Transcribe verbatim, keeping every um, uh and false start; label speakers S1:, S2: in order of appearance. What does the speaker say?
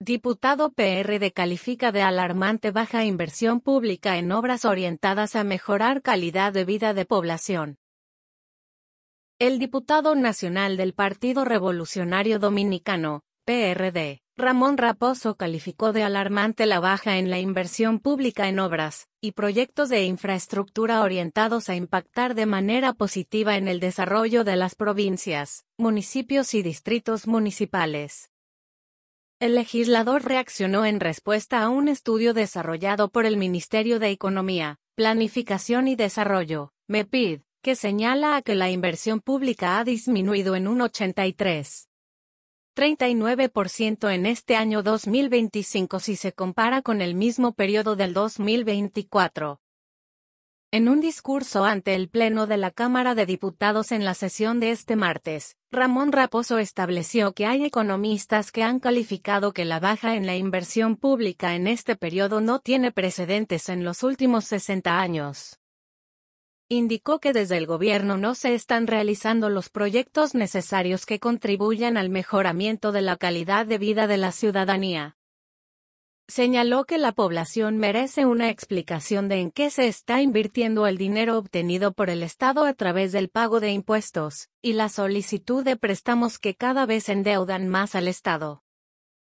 S1: Diputado P R D califica de alarmante baja inversión pública en obras orientadas a mejorar calidad de vida de población. El diputado nacional del Partido Revolucionario Dominicano, P R D, Ramón Raposo calificó de alarmante la baja en la inversión pública en obras y proyectos de infraestructura orientados a impactar de manera positiva en el desarrollo de las provincias, municipios y distritos municipales. El legislador reaccionó en respuesta a un estudio desarrollado por el Ministerio de Economía, Planificación y Desarrollo, MEPID, que señala a que la inversión pública ha disminuido en un ochenta y tres punto treinta y nueve por ciento en este año dos mil veinticinco si se compara con el mismo periodo del dos mil veinticuatro. En un discurso ante el Pleno de la Cámara de Diputados en la sesión de este martes, Ramón Raposo estableció que hay economistas que han calificado que la baja en la inversión pública en este periodo no tiene precedentes en los últimos sesenta años. Indicó que desde el gobierno no se están realizando los proyectos necesarios que contribuyan al mejoramiento de la calidad de vida de la ciudadanía. Señaló que la población merece una explicación de en qué se está invirtiendo el dinero obtenido por el Estado a través del pago de impuestos y la solicitud de préstamos que cada vez endeudan más al Estado.